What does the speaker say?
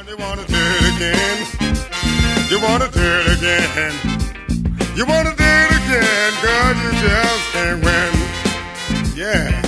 You wanna do it again. You wanna do it again. You wanna do it again, 'cause you just can't win. Yeah.